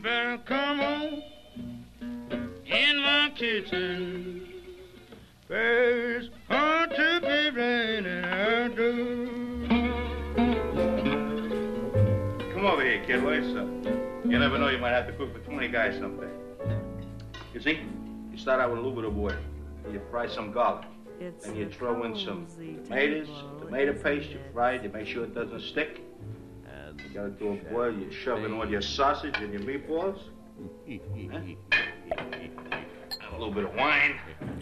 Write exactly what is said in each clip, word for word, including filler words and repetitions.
better come on in my kitchen. There's hard to be raining out do. Come over here, kid. What's up? You never know, you might have to cook for twenty guys someday. You see, you start out with a little bit of oil. You fry some garlic. It's and you throw in some tomatoes, some tomato paste. You fry it. You make sure it doesn't stick. And you got it to a boil. You shove in all your sausage and your meatballs. Huh? A little bit of wine.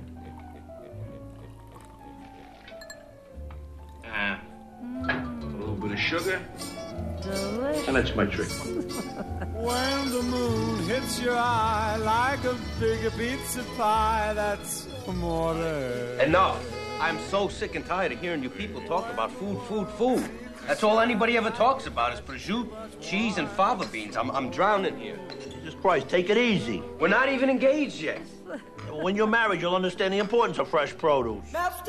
Uh, a little bit of sugar. Delicious. And that's my trick. When the moon hits your eye like a big pizza pie, that's amore. Enough. I'm so sick and tired of hearing you people talk about food, food, food. That's all anybody ever talks about is prosciutto, cheese, and fava beans. I'm, I'm drowning here. Jesus Christ, take it easy. We're not even engaged yet. When you're married, you'll understand the importance of fresh produce.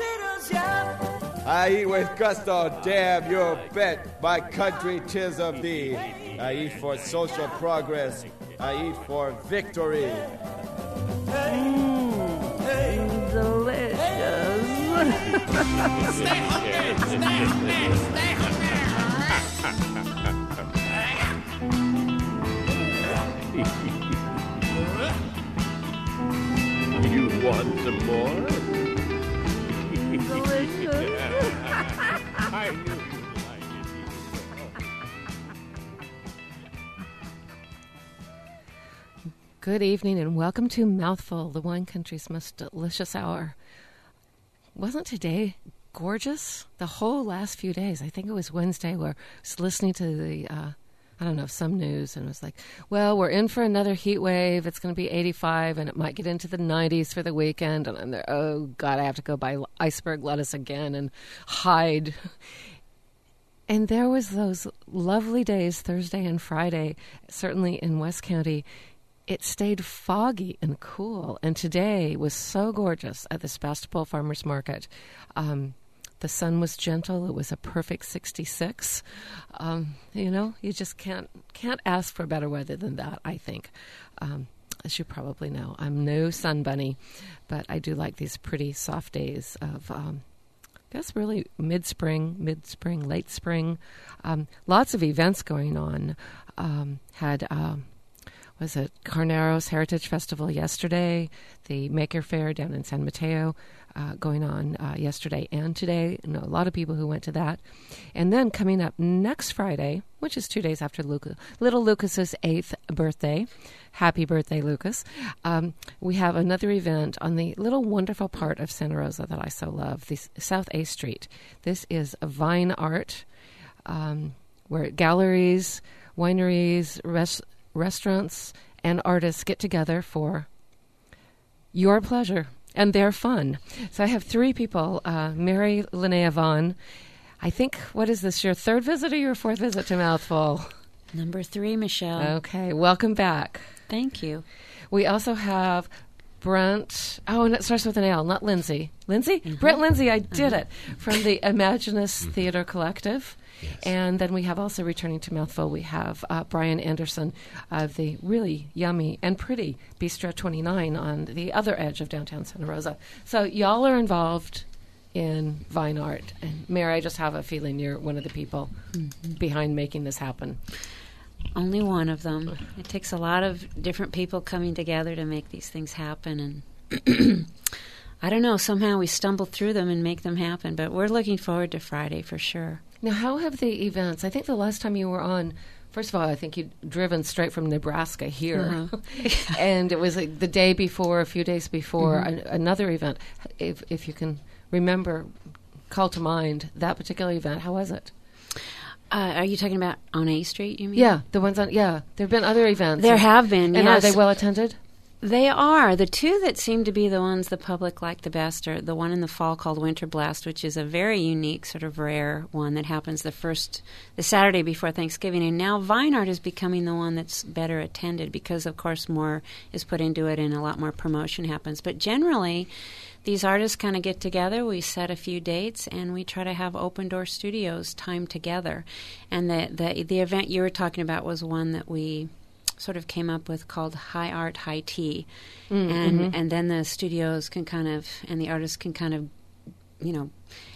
I eat with gusto, damn you bet. My country, 'tis of thee. I eat for social progress. I eat for victory. Mm, delicious. Stay hungry, stay hungry, stay hungry. You want some more? Delicious. I knew you'd like it. Good evening and welcome to Mouthful, the wine country's most delicious hour. Wasn't today gorgeous? The whole last few days. I think it was Wednesday where I was listening to the, uh, I don't know, some news, and it was like, well, we're in for another heat wave. It's going to be eighty-five, and it might get into the nineties for the weekend. And I'm there, oh, God, I have to go buy iceberg lettuce again and hide. And there was those lovely days, Thursday and Friday, certainly in West County. It stayed foggy and cool, and today was so gorgeous at the Sebastopol Farmers Market. Um, the sun was gentle. It was a perfect sixty-six. Um, you know, you just can't can't ask for better weather than that, I think. Um, as you probably know, I'm no sun bunny, but I do like these pretty soft days of, um, I guess, really mid-spring, mid-spring, late spring. Um, lots of events going on. Um, had... Um, was it Carneros Heritage Festival yesterday, the Maker Fair down in San Mateo uh, going on uh, yesterday and today. I know a lot of people who went to that. And then coming up next Friday, which is two days after Luca, little Lucas's eighth birthday, happy birthday, Lucas, um, we have another event on the little wonderful part of Santa Rosa that I so love, the South A Street. This is a Vine Art, um, where galleries, wineries, restaurants, restaurants and artists get together for your pleasure and their fun. So I have three people. Uh, Mary Linnea Vaughn. I think, what is this, your third visit or your fourth visit to Mouthful? Number three, Michelle. Okay, welcome back. Thank you. We also have Brent, oh, and it starts with an L, not Lindsay. Lindsay? Mm-hmm. Brent Lindsay, I did Uh-huh. it, from the Imaginus Theater Collective. Yes. And then we have also returning to Mouthful, we have uh, Brian Anderson of the really yummy and pretty Bistro twenty-nine on the other edge of downtown Santa Rosa. So y'all are involved in Vine Art. And Mary, I just have a feeling you're one of the people mm-hmm. behind making this happen. Only one of them. It takes a lot of different people coming together to make these things happen. And I don't know, somehow we stumble through them and make them happen. But we're looking forward to Friday for sure. Now, how have the events, I think the last time you were on, first of all, I think you'd driven straight from Nebraska here. Uh-huh. And it was like the day before, a few days before, mm-hmm. an, another event. If, if you can remember, call to mind that particular event, how was it? Uh, are you talking about on A Street, you mean? Yeah, the ones on, yeah. There have been other events. There and, have been, and yes. are they well attended? They are. The two that seem to be the ones the public like the best are the one in the fall called Winter Blast, which is a very unique, sort of rare one that happens the first, the Saturday before Thanksgiving. And now Vine Art is becoming the one that's better attended because, of course, more is put into it and a lot more promotion happens. But generally, these artists kind of get together. We set a few dates, and we try to have open door studios time together. And the the, the event you were talking about was one that we sort of came up with called High Art, High Tea. Mm, and mhm. and then the studios can kind of, and the artists can kind of, you know,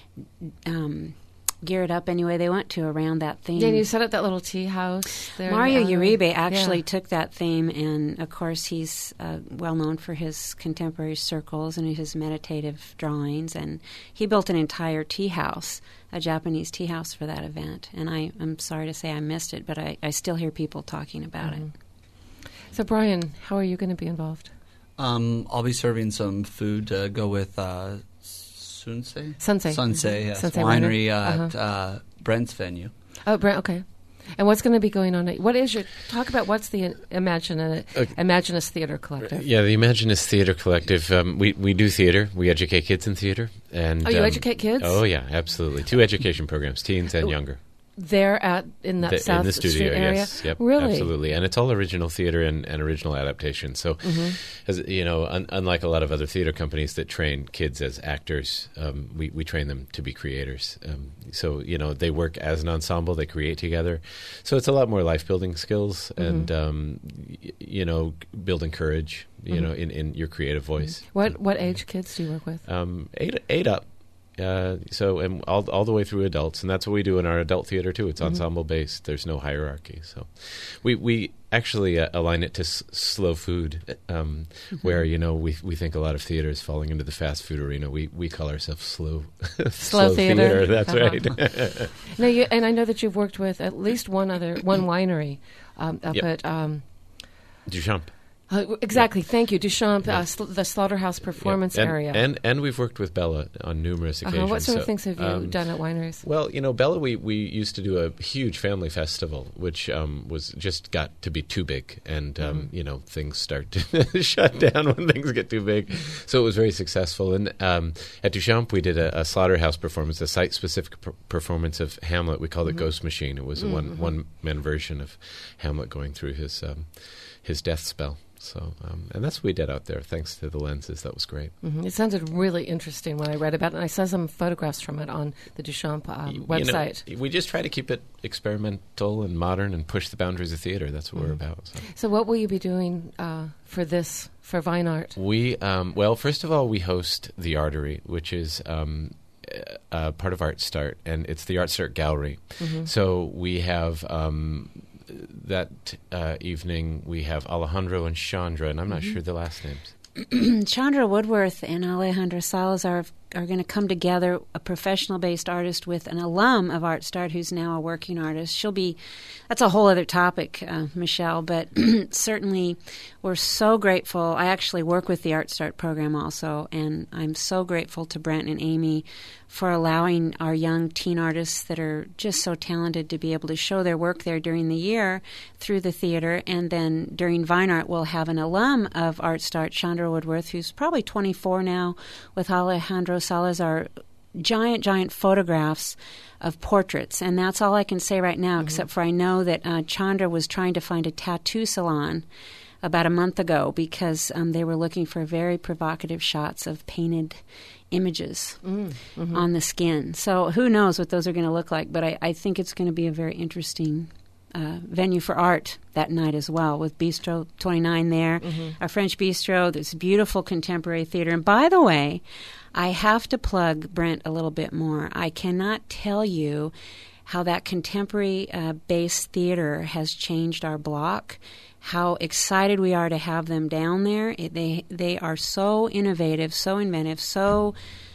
um, gear it up any way they want to around that theme. Yeah, and you set up that little tea house there. Mario uh, Uribe actually yeah. took that theme, and of course he's uh, well known for his contemporary circles and his meditative drawings, and he built an entire tea house, a Japanese tea house for that event. And I, I'm sorry to say I missed it, but I, I still hear people talking about Mhm. it. So, Brian, how are you going to be involved? Um, I'll be serving some food to go with uh, Sunsei? Sunsei. Sunsei, Mhm. yes. Sunsei Winery Winery. at Uh-huh. uh, Brent's venue. Oh, Brent, okay. And what's going to be going on? What is your talk about? What's the Imagine Okay. Imaginist Theater Collective? Yeah, the Imaginist Theater Collective. Um, we we do theater. We educate kids in theater. And Oh, you um, educate kids? Oh yeah, absolutely. Two education programs, teens and Oh, younger. There at in that The- South in the studio, Street area. yes, yep, Really? absolutely, and it's all original theater and, and original adaptation. So, Mhm. as you know, un, unlike a lot of other theater companies that train kids as actors, um, we we train them to be creators. Um, so, you know, they work as an ensemble, they create together. So it's a lot more life building skills, Mhm. and um, y- you know, building courage. You Mhm. know, in, in your creative voice. What what age kids do you work with? Um, eight eight up. Uh, so and all all the way through adults, and that's what we do in our adult theater too. It's Mhm. ensemble based. There's no hierarchy. So we we actually uh, align it to s- slow food, um, Mhm. where you know we we think a lot of theater is falling into the fast food arena. We we call ourselves slow Slow theater. That's Uh-huh. right. No, you, and I know that you've worked with at least one other one winery um, up Yep. at. Um, Duchamp. Uh, exactly. Thank you, Duchamp, Yeah. uh, sl- the Slaughterhouse Performance Yeah. and, area. and and we've worked with Bella on numerous Uh-huh. occasions. What sort of So, things have you um, done at wineries? Well, you know, Bella, we, we used to do a huge family festival, which um, was just got to be too big, and um, Mhm. you know, things start to shut down when things get too big. So it was very successful. And um, at Duchamp, we did a, a Slaughterhouse performance, a site-specific per- performance of Hamlet. We called it Mhm. Ghost Machine. It was a one Mhm. one man version of Hamlet going through his um, his death spell. So, um, and that's what we did out there. Thanks to the lenses, that was great. hmm It sounded really interesting when I read about it, and I saw some photographs from it on the Duchamp um, You know, website. we just try to keep it experimental and modern and push the boundaries of theater. That's what we're Mhm. about. So. So, what will you be doing uh, for this for Vine Art? We um, well, first of all, we host the Artery, which is um, uh, part of Art Start, and it's the Art Start Gallery. Mhm. So we have um, that uh, evening we have Alejandro and Chandra, and I'm not Mhm. sure the last names. Chandra Woodworth and Alejandro Salazar are going to come together, a professional-based artist with an alum of Art Start who's now a working artist. She'll be, that's a whole other topic, uh, Michelle, but certainly we're so grateful. I actually work with the Art Start program also, and I'm so grateful to Brent and Amy for allowing our young teen artists that are just so talented to be able to show their work there during the year through the theater. And then during Vine Art, we'll have an alum of Art Start, Chandra Woodworth, who's probably twenty-four now, with Alejandro Salazar, giant, giant photographs of portraits. And that's all I can say right now, Mm-hmm. except for I know that uh, Chandra was trying to find a tattoo salon about a month ago because um, they were looking for very provocative shots of painted images Mm, mhm. on the skin. So who knows what those are going to look like, but I, I think it's going to be a very interesting uh, venue for art that night as well, with Bistro twenty-nine there, Mhm. a French bistro, this beautiful contemporary theater. And by the way, I have to plug Brent a little bit more. I cannot tell you how that contemporary uh, based theater has changed our block, how excited we are to have them down there. It, they they are so innovative, so inventive, so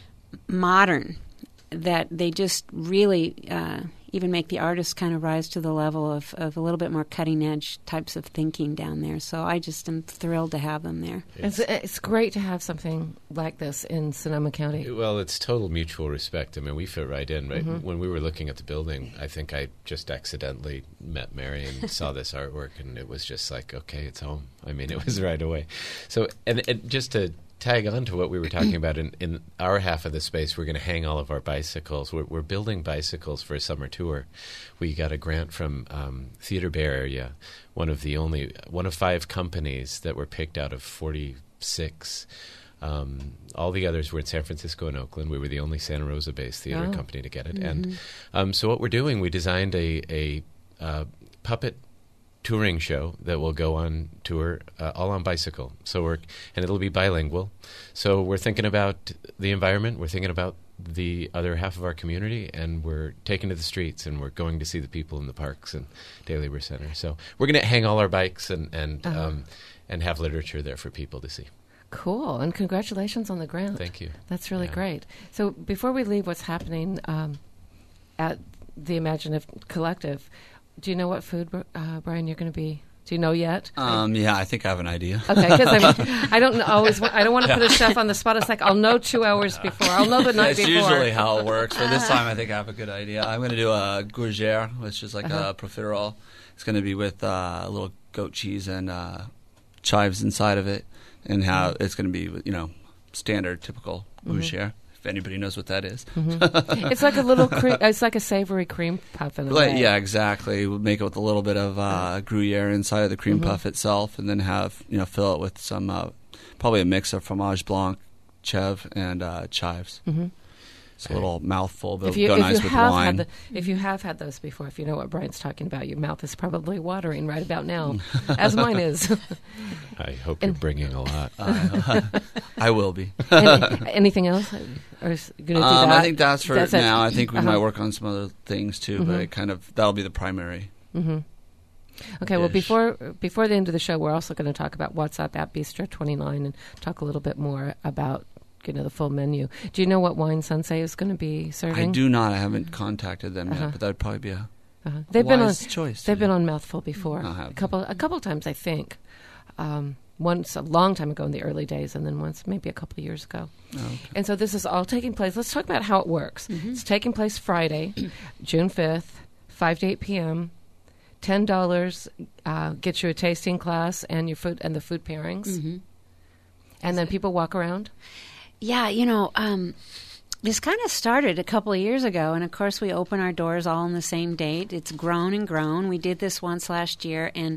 modern that they just really uh, even make the artists kind of rise to the level of, of a little bit more cutting edge types of thinking down there. So I just am thrilled to have them there. It's, it's great to have something like this in Sonoma County. Well, it's total mutual respect. I mean, we fit right in, right? Mhm. When we were looking at the building, I think I just accidentally met Mary and saw this artwork, and it was just like, okay, it's home. I mean, it was right away. So, and, and just to tag on to what we were talking about, in, in our half of the space, we're going to hang all of our bicycles. We're, we're building bicycles for a summer tour. We got a grant from um, Theater Bay Area, one of the only, one of five companies that were picked out of forty-six. Um, all the others were in San Francisco and Oakland. We were the only Santa Rosa-based theater Oh. company to get it. Mhm. And um, so what we're doing, we designed a, a uh, puppet touring show that will go on tour, uh, all on bicycle. So we're and it'll be bilingual. So we're thinking about the environment. We're thinking about the other half of our community, and we're taking to the streets, and we're going to see the people in the parks and Day Labor Center. So we're going to hang all our bikes and and Uh-huh. um, and have literature there for people to see. Cool, and congratulations on the grant. Thank you. That's really Yeah. great. So before we leave, what's happening um, at the Imaginative Collective? Do you know what food, uh, Brian, you're going to be? Do you know yet? Um, yeah, I think I have an idea. Okay, because I don't always. Want, I don't want to put a chef on the spot. It's like I'll know two hours before. I'll know the night That's before. usually how it works. But this time, I think I have a good idea. I'm going to do a gougère, which is like Uh-huh. a profiterole. It's going to be with uh, a little goat cheese and uh, chives inside of it, and how it's going to be, you know, standard, typical Mhm. gougère. If anybody knows what that is. Mhm. It's like a little. Cre- it's like a savory cream puff in a Like, way. yeah, exactly. We'll make it with a little bit of uh, Gruyere inside of the cream Mhm. puff itself, and then have you know fill it with some uh, probably a mix of fromage blanc, chèvre, and uh, chives. Mhm. It's a little mouthful, but If you, go if nice you with have wine. had the, if you have had those before, if you know what Brian's talking about, your mouth is probably watering right about now, as mine is. I hope you're bringing a lot. Uh, I will be. Any, anything else? Or is going to do Um, that? I think that's for That's it. now. I think we Uh-huh. might work on some other things too, Mhm. but it kind of that'll be the primary. Mm-hmm. Okay, well, dish. before before the end of the show, we're also going to talk about what's up at Bistro twenty-nine and talk a little bit more about you know the full menu. Do you know what wine Sensei is going to be serving? I do not. I haven't contacted them Uh-huh. yet, but that would probably be a, Uh-huh. a They've been on wise choice. They've been on Mouthful before. I have. A couple a couple times, I think. Um, once a long time ago in the early days, and then once maybe a couple of years ago. Oh, okay. And so this is all taking place. Let's talk about how it works. Mm-hmm. It's taking place Friday, June fifth, five to eight p.m. Ten dollars uh, gets you a tasting class and your food and the food pairings, Mm-hmm. and then people walk around. Yeah, you know, um, this kind of started a couple of years ago, and of course we open our doors all on the same date. It's grown and grown. We did this once last year, and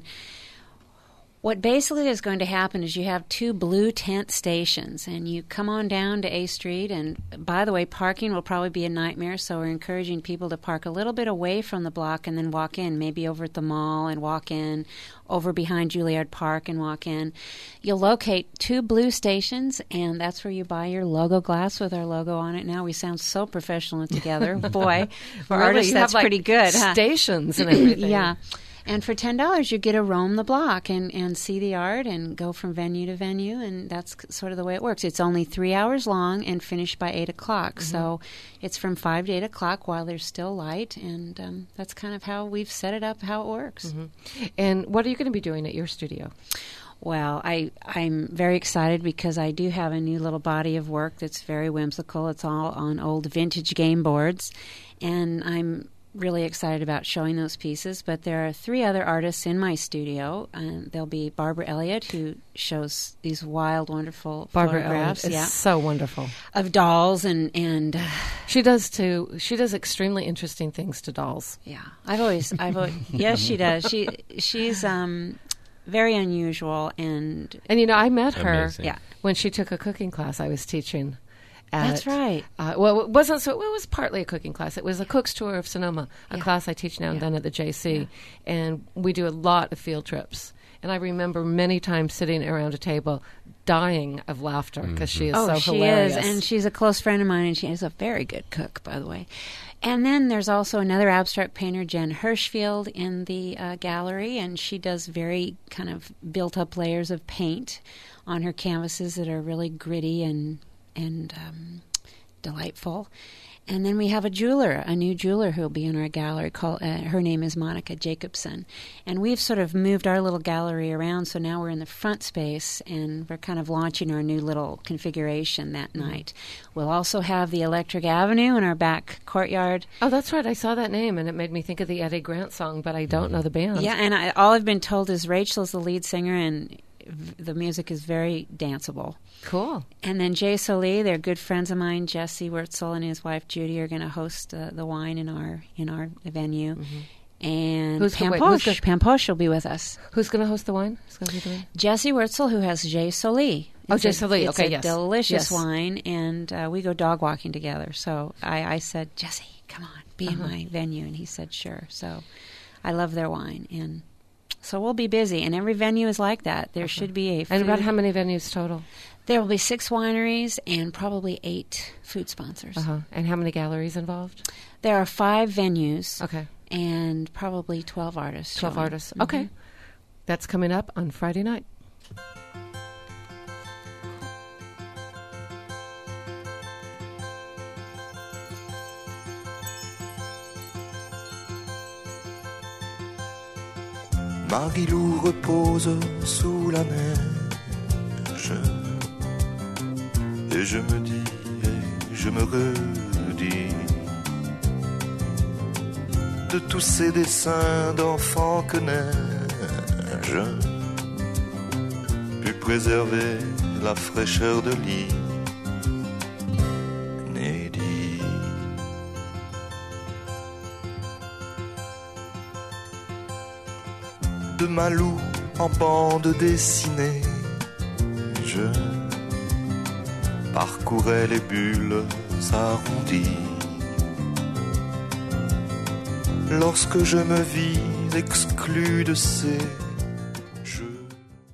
what basically is going to happen is you have two blue tent stations, and you come on down to A Street, and by the way, parking will probably be a nightmare, so we're encouraging people to park a little bit away from the block and then walk in, maybe over at the mall and walk in, over behind Juilliard Park and walk in. You'll locate two blue stations, and that's where you buy your logo glass with our logo on it. Now we sound so professional together. Boy, for Really? artists, You that's have, like, pretty good. Huh? stations and everything. Yeah. And for ten dollars, you get to roam the block and, and see the art and go from venue to venue, and that's sort of the way it works. It's only three hours long and finished by eight o'clock. Mm-hmm. So it's from five to eight o'clock while there's still light, and um, that's kind of how we've set it up, how it works. Mm-hmm. And what are you going to be doing at your studio? Well, I, I'm very excited because I do have a new little body of work that's very whimsical. It's all on old vintage game boards, and I'm really excited about showing those pieces. But there are three other artists in my studio, and there'll be Barbara Elliott, who shows these wild, wonderful Barbara photographs, Elliott is yeah, so wonderful. of dolls, and and uh, She does too. She does extremely interesting things to dolls. yeah, I've always, I've always, yes, she does. She she's um very unusual, and And you know, I met her Amazing. yeah, when she took a cooking class I was teaching. At, That's right. Uh, well, it wasn't so. It was partly a cooking class. It was a cook's tour of Sonoma, a Yeah. class I teach now and Yeah. then at the J C, Yeah. and we do a lot of field trips. And I remember many times sitting around a table, dying of laughter because she is oh, so she hilarious. is, and she's a close friend of mine, and she is a very good cook, by the way. And then there's also another abstract painter, Jen Hirschfield, in the uh, gallery, and she does very kind of built-up layers of paint on her canvases that are really gritty and and um, delightful. And then we have a jeweler, a new jeweler who will be in our gallery. Called, uh, her name is Monica Jacobson. And we've sort of moved our little gallery around, so now we're in the front space, and we're kind of launching our new little configuration that Mm-hmm. night. We'll also have the Electric Avenue in our back courtyard. Oh, that's right. I saw that name, and it made me think of the Eddie Grant song, but I don't know the band. Yeah, and I, all I've been told is Rachel's the lead singer, and v- the music is very danceable. Cool. And then Jay Solee, they're good friends of mine. Jesse Wurtzel and his wife Judy are going to host uh, the wine in our in our venue. Mm-hmm. And Who's Pam wait, Posh, who's Pam Posh will be with us. Who's going to host the wine? Who's going to be doing? Jesse Wurtzel, who has Jay Solee. Oh, It's Jay a- Solee. It's Okay, a yes. delicious Yes. wine, and uh, we go dog walking together. So I, I said, Jesse, come on, be in Uh-huh. my venue, and he said, sure. So I love their wine, and So we'll be busy, and every venue is like that. There should be a food. And about how many venues total? There will be six wineries and probably eight food sponsors. Uh-huh. And how many galleries involved? There are five venues. Okay. And probably twelve artists. twelve showing. artists. Mm-hmm. Okay. That's coming up on Friday night. Marie-Lou repose sous la neige et je me dis et je me redis de tous ces dessins d'enfants que neige put préserver la fraîcheur de lit. Inédit. De Malou en bande dessinée, je parcourais les bulles arrondies. Lorsque je me vis exclu de ces jeux.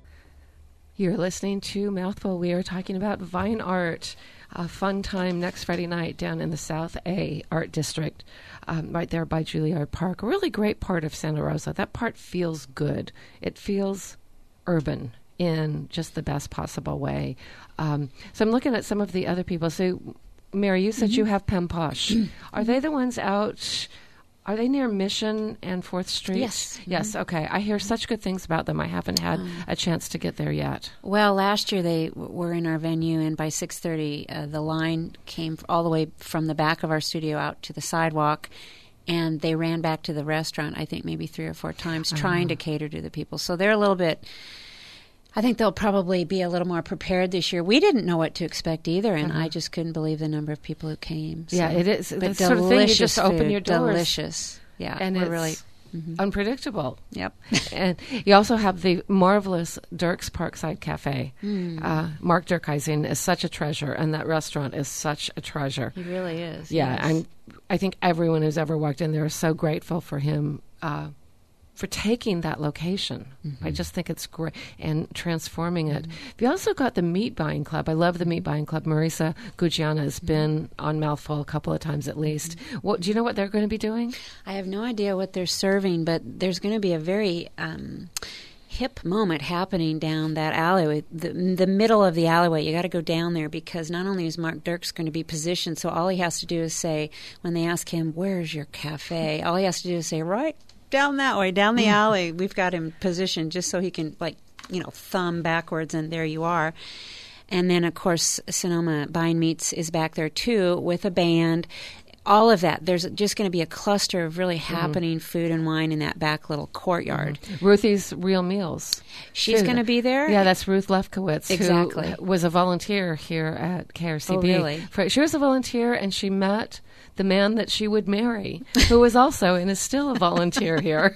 You're listening to Mouthful. We are talking about Vine Art, a fun time next Friday night down in the South A Art District, um, right there by Juilliard Park. A really great part of Santa Rosa. That part feels good. It feels urban in just the best possible way. Um, so I'm looking at some of the other people. So, Mary, you said mm-hmm. you have Pem Posh. Are they the ones out... Are they near Mission and fourth Street? Yes. Yes, Mm-hmm. okay. I hear such good things about them. I haven't had Um, a chance to get there yet. Well, last year they w- were in our venue, and by six thirty, uh, the line came f- all the way from the back of our studio out to the sidewalk, and they ran back to the restaurant, I think maybe three or four times, Uh-huh. trying to cater to the people. So they're a little bit... I think they'll probably be a little more prepared this year. We didn't know what to expect either, and Uh-huh. I just couldn't believe the number of people who came. So. Yeah, it is. But That's delicious sort of thing. You just open food, your doors. Delicious. Yeah, and we're it's really mm-hmm. unpredictable. Yep. And you also have the marvelous Dirk's Parkside Cafe. Mm. Uh, Mark Durkheisen is such a treasure, and that restaurant is such a treasure. He really is. Yeah, yes. I'm. I think everyone who's ever walked in there is so grateful for him uh, for taking that location. Mm-hmm. I just think it's great and transforming it. We also got the Meat Buying Club. I love the Meat Buying Club. Marisa Gugiana has been on Mouthful a couple of times at least. What, do you know what they're going to be doing? I have no idea what they're serving, but there's going to be a very um, hip moment happening down that alleyway, the, the middle of the alleyway. You got to go down there because not only is Mark Dirks going to be positioned, so all he has to do is say, when they ask him, where's your cafe? All he has to do is say, right down that way, down the alley. We've got him positioned just so he can, like, you know, thumb backwards, and there you are. And then, of course, Sonoma Buying Meats is back there, too, with a band. All of that. There's just going to be a cluster of really happening mm-hmm. food and wine in that back little courtyard. Mm-hmm. Ruthie's Real Meals. She's going to be there? Yeah, that's Ruth Lefkowitz, exactly. who was a volunteer here at K R C B. Oh, really? For, she was a volunteer, and she met the man that she would marry, who was also and is still a volunteer here.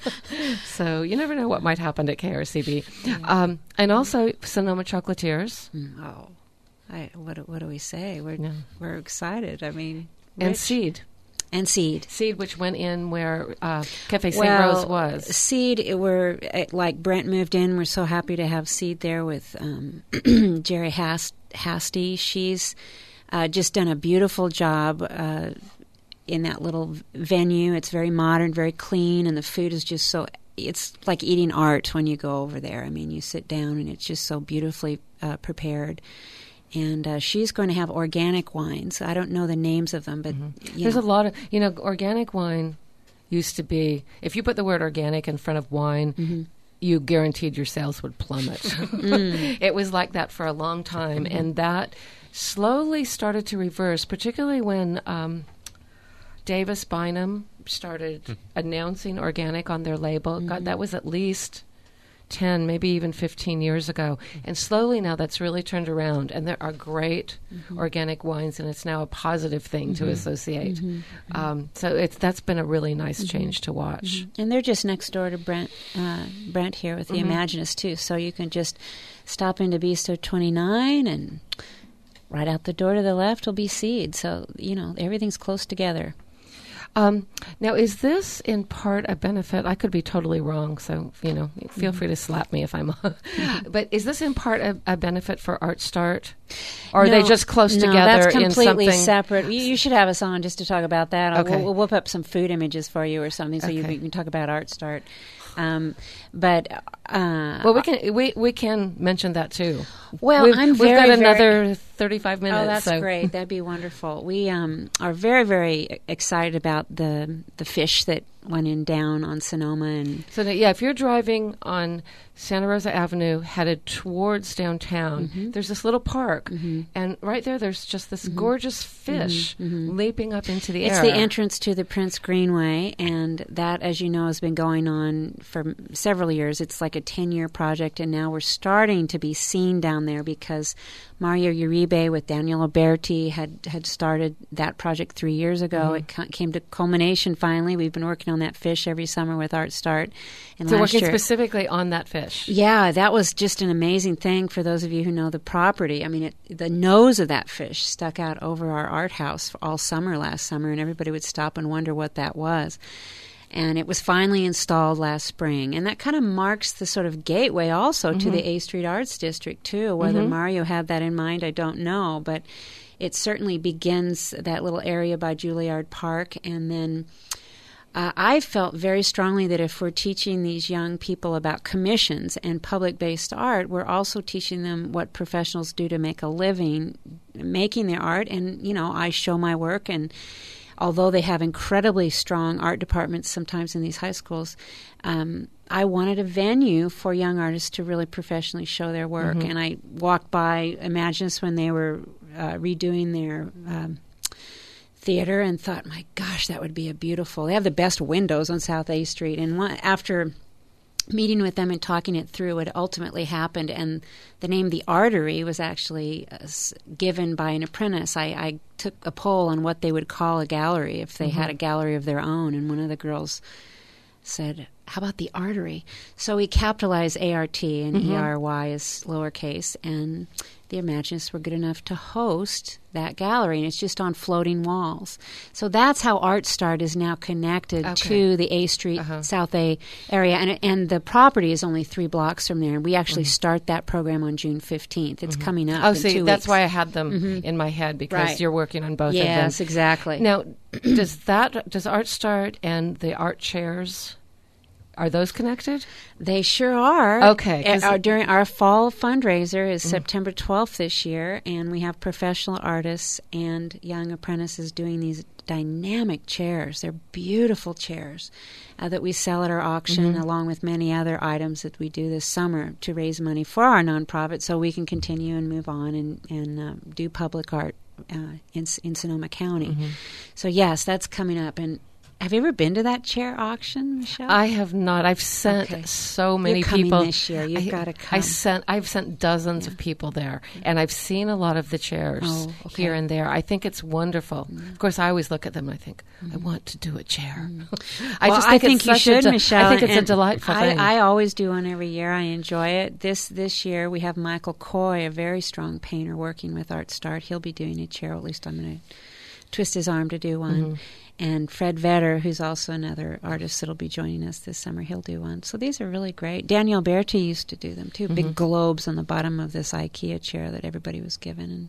So you never know what might happen at K R C B. Um, and also Sonoma Chocolatiers. Mm, oh, I, what, what do we say? We're, yeah. we're excited. I mean... And Rich. Seed. And Seed. Seed, which went in where uh, Cafe Saint well, Rose was. Seed, it were like Brent moved in. We're so happy to have Seed there with um, Jerry Hast- Hasty. She's uh, just done a beautiful job uh, in that little venue. It's very modern, very clean, and the food is just so... It's like eating art when you go over there. I mean, you sit down, and it's just so beautifully uh, prepared. And uh, she's going to have organic wines. I don't know the names of them, but mm-hmm. you there's know. a lot of, you know, organic wine used to be, if you put the word organic in front of wine, mm-hmm. you guaranteed your sales would plummet. mm. It was like that for a long time. Mm-hmm. And that slowly started to reverse, particularly when um, Davis Bynum started mm. announcing organic on their label. Mm-hmm. God, that was at least ten, maybe even fifteen years ago. And slowly now that's really turned around. And there are great mm-hmm. organic wines, and it's now a positive thing mm-hmm. to associate. Mm-hmm. Um, so it's that's been a really nice mm-hmm. change to watch. Mm-hmm. And they're just next door to Brent, uh, Brent here with the mm-hmm. Imaginist, too. So you can just stop into Bistro twenty-nine, and right out the door to the left will be Seed. So, you know, everything's close together. Um, now, is this in part a benefit? I could be totally wrong, so, you know, feel free to slap me if I'm but is this in part a, a benefit for Art Start? Or no, are they just close no, together that's completely in something? separate. You, you should have us on just to talk about that. I'll- Okay. We'll, we'll whip up some food images for you or something so you, Okay. you can talk about Art Start. Um, but uh, Well, we can we, we can mention that too. Well, we've, I'm we've very, got very- another thirty-five minutes. Oh, that's so. great. That'd be wonderful. We um, are very, very excited about the the fish that went in down on Sonoma. And So, that, yeah, if you're driving on Santa Rosa Avenue headed towards downtown, Mhm. there's this little park, Mhm. and right there, there's just this Mhm. gorgeous fish Mhm, mhm. leaping up into the it's air. the entrance to the Prince Greenway, and that, as you know, has been going on for m- several years. It's like a ten-year project, and now we're starting to be seen down there because Mario Uribe with Daniel Alberti had, had started that project three years ago. Mhm. It ca- came to culmination finally. We've been working on that fish every summer with Art Start. And So last working year, specifically on that fish. yeah, that was just an amazing thing for those of you who know the property. I mean, it, the nose of that fish stuck out over our art house all summer last summer, and everybody would stop and wonder what that was. And it was finally installed last spring. And that kind of marks the sort of gateway also to Mhm. the A Street Arts District, too. Whether Mhm. Mario had that in mind, I don't know. But it certainly begins that little area by Juilliard Park. And then uh, I felt very strongly that if we're teaching these young people about commissions and public-based art, we're also teaching them what professionals do to make a living making their art. And, you know, I show my work, and although they have incredibly strong art departments sometimes in these high schools, um, I wanted a venue for young artists to really professionally show their work. Mhm. And I walked by Imagines when they were uh, redoing their um, theater and thought, my gosh, that would be a beautiful... They have the best windows on South A Street. And one, after meeting with them and talking it through, it ultimately happened. And the name The Artery was actually uh, s- given by an apprentice. I, I took a poll on what they would call a gallery if they Mhm. had a gallery of their own. And one of the girls said, how about The Artery? So we capitalized A R T, and Mhm. E R Y is lowercase. And the Imaginists were good enough to host that gallery, and it's just on floating walls. So that's how Art Start is now connected Okay. to the A Street, Uh-huh. South A area, and and the property is only three blocks from there. And we actually Mhm. start that program on June fifteenth. It's Mhm. coming up. Oh, in see, two that's weeks. why I had them Mhm. in my head, because Right. you're working on both of them. Yes, exactly. Now, does that does Art Start and the art chairs, are those connected? They sure are. Okay, Uh, 'cause- Our, during our fall fundraiser is Mhm. September twelfth this year, and we have professional artists and young apprentices doing these dynamic chairs. They're beautiful chairs uh, that we sell at our auction, Mhm. along with many other items that we do this summer to raise money for our nonprofit, so we can continue and move on and, and uh, do public art uh, in, in Sonoma County. Mhm. So yes, that's coming up. And have you ever been to that chair auction, Michelle? I have not. I've sent Okay. so many You're coming people this year. You've I- gotta I come. sent. I've sent dozens of people there, and I've seen a lot of the chairs Oh, okay. here and there. I think it's wonderful. Mm. Of course, I always look at them and I think, I want to do a chair. I Mm. Well, just I think, think it's you such a should, de- Michelle. I think it's a and delightful I, thing. I always do one every year. I enjoy it. This this year we have Michael Coy, a very strong painter, working with Art Start. He'll be doing a chair. At least I'm going to twist his arm to do one. Mhm. And Fred Vetter, who's also another artist that'll be joining us this summer, he'll do one. So these are really great. Daniel Berti used to do them too. Mhm. Big globes on the bottom of this IKEA chair that everybody was given. And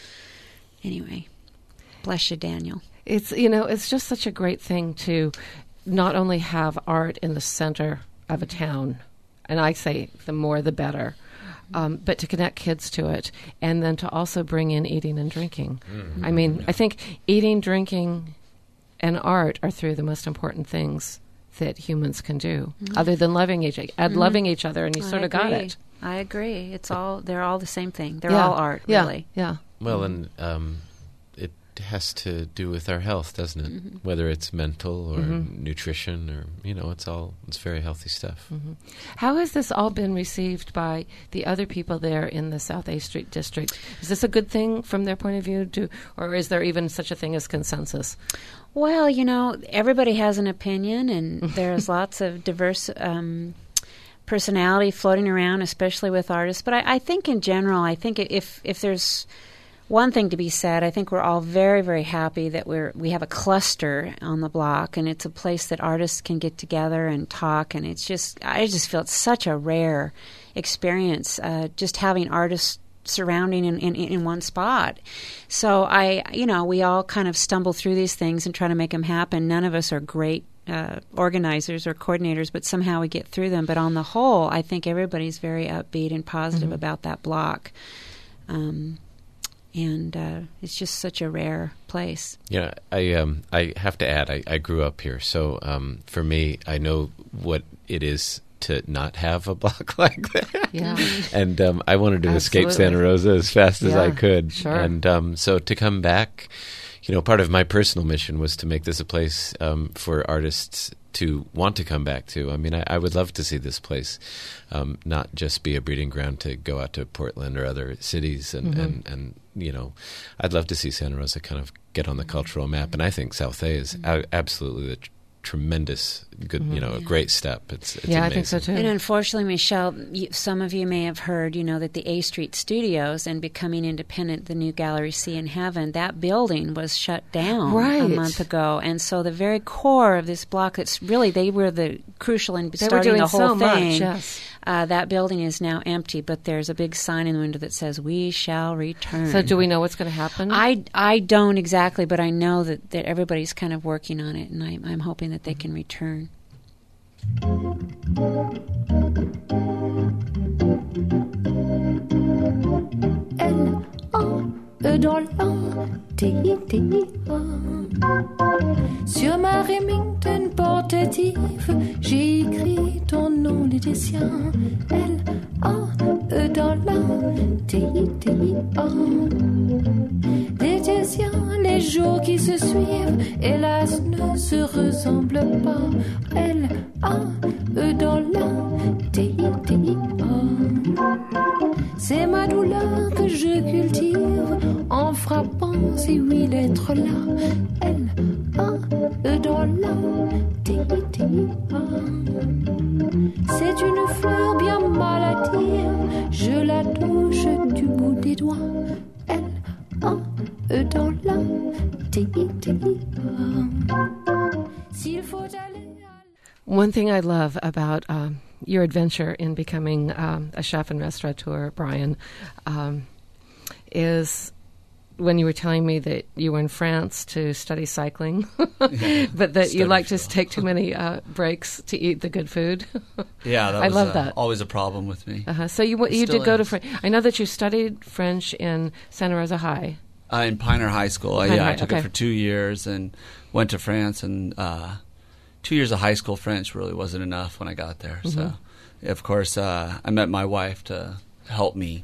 anyway, bless you, Daniel. It's you know, it's just such a great thing to not only have art in the center of a town, and I say the more the better, um, but to connect kids to it, and then to also bring in eating and drinking. Mhm. I mean, I think eating, drinking, and art are three of the most important things that humans can do, Mhm. other than loving each add Mhm. loving each other, and you I sort of got agree. it. I agree. It's all they're all the same thing. They're Yeah. all art, Yeah. really. Yeah. Well, and um, it has to do with our health, doesn't it? Mhm. Whether it's mental or Mhm. nutrition, or you know, it's all it's very healthy stuff. Mhm. How has this all been received by the other people there in the South A Street district? Is this a good thing from their point of view, to, or is there even such a thing as consensus? Well, you know, everybody has an opinion, and there's lots of diverse um, personality floating around, especially with artists. But I, I think in general, I think if if there's one thing to be said, I think we're all very, very happy that we're we have a cluster on the block, and it's a place that artists can get together and talk, and it's just, I just feel it's such a rare experience, uh, just having artists surrounding in, in, in one spot. So I, you know, we all kind of stumble through these things and try to make them happen. None of us are great uh, organizers or coordinators, but somehow we get through them. But on the whole, I think everybody's very upbeat and positive Mm-hmm. about that block. Um, and uh, it's just such a rare place. Yeah, I um I have to add, I, I grew up here, so um for me, I know what it is to not have a block like that. Yeah. And um, I wanted to escape Absolutely. Santa Rosa as fast as I Yeah, could. sure. And um, so to come back, you know, part of my personal mission was to make this a place um, for artists to want to come back to. I mean, I, I would love to see this place um, not just be a breeding ground to go out to Portland or other cities. And, Mhm. and, and, you know, I'd love to see Santa Rosa kind of get on the cultural map. And I think South A is a- absolutely the tr- tremendous, good, you know, a great step. It's, it's Yeah, I amazing. think so too. And unfortunately, Michelle, you, some of you may have heard, you know, that the A Street Studios and becoming independent, the new Gallery C in Heaven, that building was shut down Right. a month ago. And so the very core of this block, that's really, they were the crucial in They were starting doing the whole so much, thing. yes. Uh, that building is now empty, but there's a big sign in the window that says, "We shall return." So do we know what's going to happen? I, I don't exactly, but I know that, that everybody's kind of working on it, and I, I'm hoping that they can return. L A E dans l'an, T I T I A. Sur ma Remington portative, j'ai écrit ton nom Laetitia. L A E dans l'an, T I T I A. Laetitia, les jours qui se suivent, hélas ne se ressemblent pas. L A E dans l'an, T I T I A. C'est ma douleur que je cultive en frappant ces huit lettres-là. L, A, E dans la, T, I, T, I, A. C'est une fleur bien maladive, je la touche du bout des doigts. L, A, E dans la, T, I, T, I, A. S'il faut aller... One thing I love about um, your adventure in becoming um, a chef and restaurateur, Brian, um, is when you were telling me that you were in France to study cycling, Yeah, but that you study like to take too many uh, breaks to eat the good food. Yeah, that I was love uh, that. always a problem with me. Uh-huh. So you w- you Still did go to is. France. I know that you studied French in Santa Rosa High. Uh, in Pioneer High School. Uh, Pioneer yeah, High, I took okay. it for two years and went to France. And uh, two years of high school French really wasn't enough when I got there. Mhm. So, of course, uh, I met my wife to help me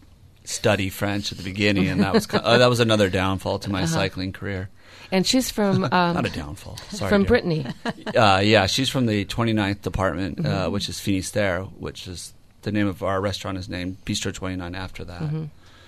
study French at the beginning, and that was ki- uh, that was another downfall to my Uh-huh. cycling career. And she's from... Um, Not a downfall. Sorry, from dear. Brittany. Uh, yeah, she's from the twenty-ninth department, uh, Mhm. which is Finistère, which is the name of our restaurant is named Bistro twenty-nine after that. Mhm.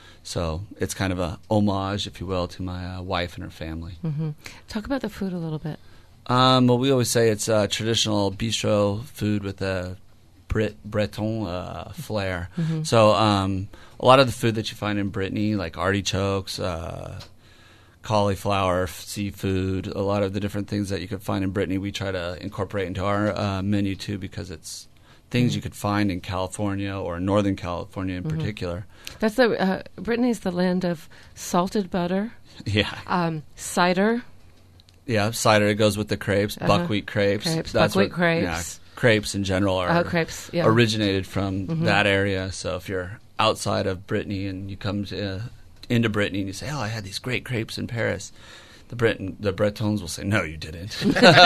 So it's kind of a homage, if you will, to my uh, wife and her family. hmm Talk about the food a little bit. Um, well, we always say it's uh, traditional bistro food with a Brit Breton uh, flair. Mhm. So um, a lot of the food that you find in Brittany, like artichokes, uh, cauliflower, f- seafood, a lot of the different things that you could find in Brittany, we try to incorporate into our uh, menu too, because it's things Mhm. you could find in California or Northern California in Mhm. particular. That's the... Uh, Brittany's the land of salted butter, Yeah. um, cider... Yeah, cider it goes with the crepes, Uh-huh. buckwheat crepes. Crepes, That's buckwheat what- crepes. Yeah, crepes in general are Uh, crepes, yeah. originated from Mhm. that area. So if you're outside of Brittany and you come to, uh, into Brittany and you say, "Oh, I had these great crepes in Paris," the Breton, the Bretons will say, "No, you didn't."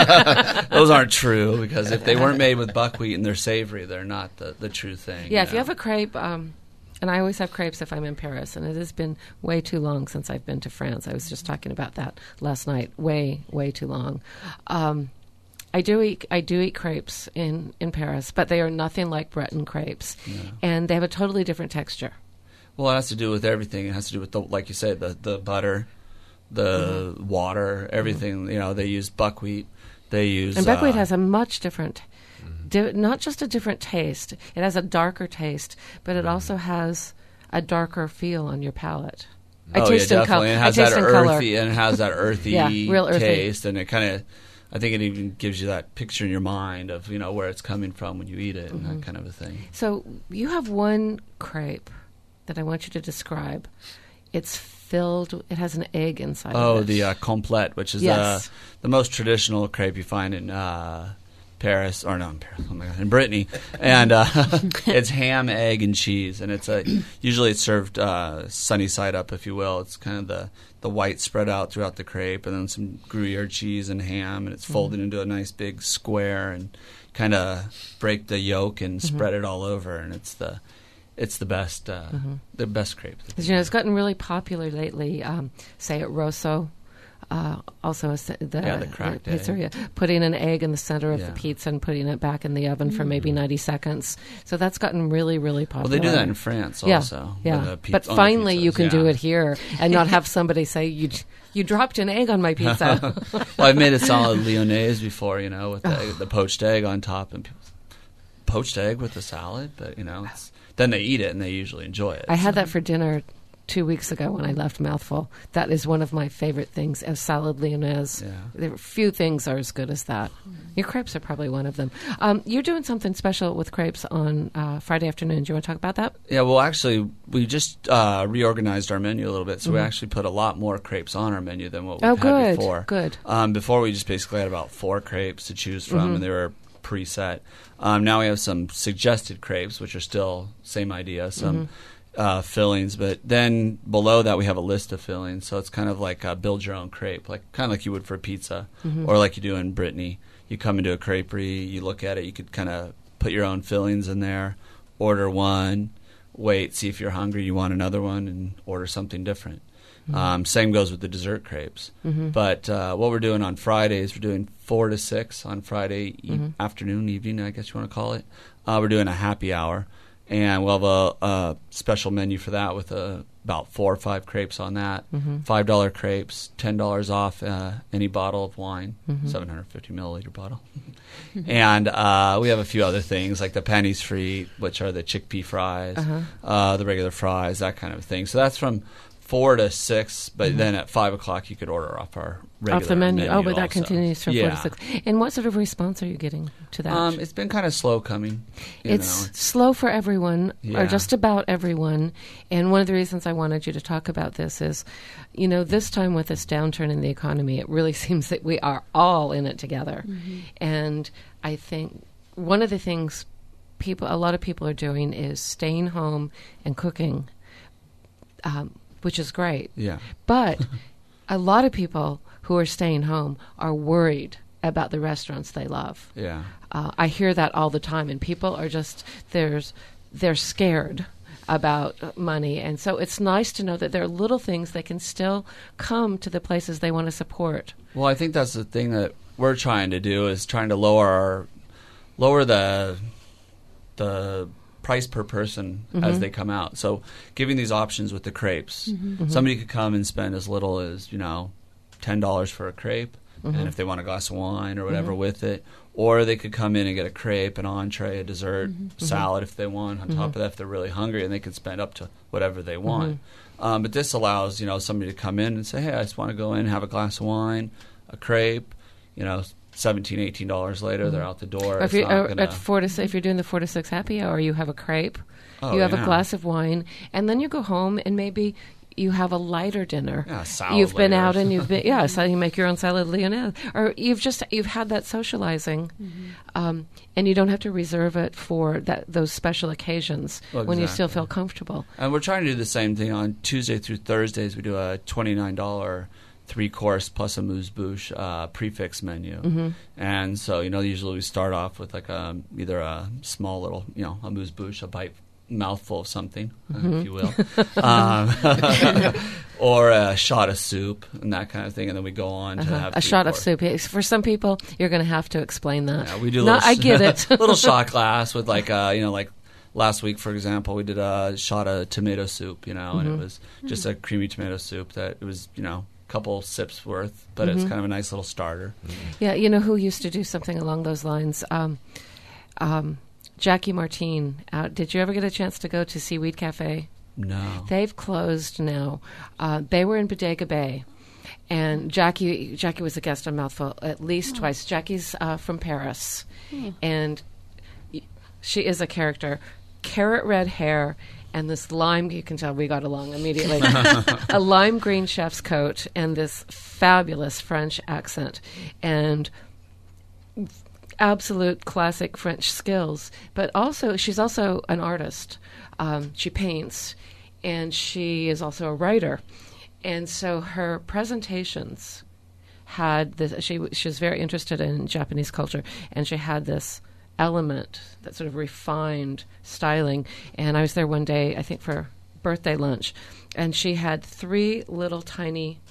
Those aren't true, because if they weren't made with buckwheat and they're savory, they're not the, the true thing. Yeah, if know? you have a crepe, um, and I always have crepes if I'm in Paris, and it has been way too long since I've been to France. I was just talking about that last night. Way, way too long. Um, I do eat I do eat crepes in, in Paris, but they are nothing like Breton crepes, Yeah. and they have a totally different texture. Well, it has to do with everything. It has to do with the, like you said, the the butter, the Mm-hmm. water, everything. You know, they use buckwheat. They use And buckwheat uh, has a much different, di- not just a different taste. It has a darker taste, but it also has a darker feel on your palate. I oh taste yeah, in col- definitely. It has I taste that in earthy, color. and it has that earthy, yeah, real earthy taste, and it kind of, I think it even gives you that picture in your mind of, you know, where it's coming from when you eat it, Mm-hmm. and that kind of a thing. So you have one crepe that I want you to describe. It's filled. It has an egg inside. Oh, of it. the uh, complète, which is Yes. uh, the most traditional crepe you find in uh, Paris, or no, in Paris, oh my God, in Brittany, and uh, it's ham, egg, and cheese, and it's a usually it's served uh, sunny side up, if you will. It's kind of the the white spread out throughout the crepe, and then some Gruyere cheese and ham, and it's folded mm-hmm. into a nice big square, and kind of break the yolk and mm-hmm. spread it all over, and it's the it's the best uh, mm-hmm. the best crepe. You know, it's gotten really popular lately. Um, say at Rosso. Uh, also, a, the, yeah, the cracked the egg. pizzeria, putting an egg in the center of yeah. the pizza and putting it back in the oven mm. for maybe ninety seconds. So that's gotten really, really popular. Well, they do that in France yeah. also. Yeah, pe- but finally you can yeah. do it here and not have somebody say, you you dropped an egg on my pizza. Well, I've made a salad lyonnaise before, you know, with the, the poached egg on top. And people, poached egg with the salad? But, you know, it's, then they eat it and they usually enjoy it. I so. had that for dinner two weeks ago when I left Mouthful. That is one of my favorite things as salad lyonnaise. Yeah. There, few things are as good as that. Your crepes are probably one of them. Um, you're doing something special with crepes on uh, Friday afternoon. Do you want to talk about that? Yeah, well, actually, we just uh, reorganized our menu a little bit, so mm-hmm. we actually put a lot more crepes on our menu than what we've oh, had good, before. Good. Um, before, we just basically had about four crepes to choose from, mm-hmm. and they were preset. Um, now we have some suggested crepes, which are still same idea, some mm-hmm. uh, fillings, but then below that we have a list of fillings. So it's kind of like uh, build your own crepe, like kind of like you would for pizza, mm-hmm. or like you do in Brittany. You come into a creperie, you look at it, you could kind of put your own fillings in there, order one, wait, see if you're hungry, you want another one, and order something different. Mm-hmm. Um, same goes with the dessert crepes. Mm-hmm. But uh, what we're doing on Fridays, we're doing four to six on Friday e- mm-hmm. afternoon, evening, I guess you want to call it. Uh, we're doing a happy hour, and we'll have a, a special menu for that with uh, about four or five crepes on that. Mm-hmm. five dollar crepes, ten dollars off uh, any bottle of wine, mm-hmm. seven hundred fifty milliliter bottle. And uh, we have a few other things like the pennies free, which are the chickpea fries, uh-huh. uh, the regular fries, that kind of thing. So that's from four to six, but mm-hmm. then at five o'clock you could order off our regular off the menu. menu oh, but that also. continues from yeah. four to six. And what sort of response are you getting to that? Um, it's been kind of slow coming. You it's know. slow for everyone, yeah. or just about everyone. And one of the reasons I wanted you to talk about this is, you know, this time with this downturn in the economy, it really seems that we are all in it together. Mm-hmm. And I think one of the things people, a lot of people are doing is staying home and cooking. Um, which is great. Yeah. But a lot of people who are staying home are worried about the restaurants they love. Yeah. Uh, I hear that all the time, and people are just, there's, they're scared about money. And so it's nice to know that there are little things they can still come to the places they want to support. Well, I think that's the thing that we're trying to do is trying to lower our, lower the, the, price per person mm-hmm. as they come out. So giving these options with the crepes. Mm-hmm. Somebody could come and spend as little as, you know, ten dollars for a crepe, mm-hmm. and if they want a glass of wine or whatever mm-hmm. with it, or they could come in and get a crepe, an entree, a dessert, mm-hmm. salad if they want, on mm-hmm. top of that if they're really hungry, and they can spend up to whatever they want. Mm-hmm. Um, but this allows, you know, somebody to come in and say, hey, I just want to go in and have a glass of wine, a crepe, you know, seventeen, eighteen dollars later, mm-hmm. they're out the door. If, you, uh, gonna... at four to six, if you're doing the four to six happy hour, you have a crepe, oh, you have yeah. a glass of wine, and then you go home and maybe you have a lighter dinner. Yeah, salad you've been later. out and you've been yeah, so you make your own salad lyonnaise, or you've just you've had that socializing, mm-hmm. um, and you don't have to reserve it for that those special occasions well, when exactly. you still feel comfortable. And we're trying to do the same thing on Tuesday through Thursdays. We do a twenty-nine dollars three-course plus a amuse-bouche uh, prefix menu. Mm-hmm. And so, you know, usually we start off with like a, either a small little, you know, amuse-bouche, a bite, mouthful of something, mm-hmm. if you will, um, or a shot of soup and that kind of thing. And then we go on uh-huh. to have a shot course. of soup. For some people, you're going to have to explain that. Yeah, we do. No, little, I get it. little shot glass with like, uh, you know, like last week, for example, we did a shot of tomato soup, you know, mm-hmm. and it was just a creamy tomato soup that it was, you know, couple sips worth, but mm-hmm. it's kind of a nice little starter. Yeah, you know who used to do something along those lines? Um, um, Jackie Martine. Uh, did you ever get a chance to go to Seaweed Cafe? No. They've closed now. Uh, they were in Bodega Bay. And Jackie Jackie was a guest on Mouthful at least oh. twice. Jackie's uh, from Paris. Hmm. And she is a character. Carrot red hair and this lime, you can tell we got along immediately, a lime green chef's coat and this fabulous French accent. And absolute classic French skills. But also, she's also an artist. Um, she paints. And she is also a writer. And so her presentations had this, she, she was very interested in Japanese culture, and she had this element, that sort of refined styling. And I was there one day, I think for birthday lunch, and she had three little tiny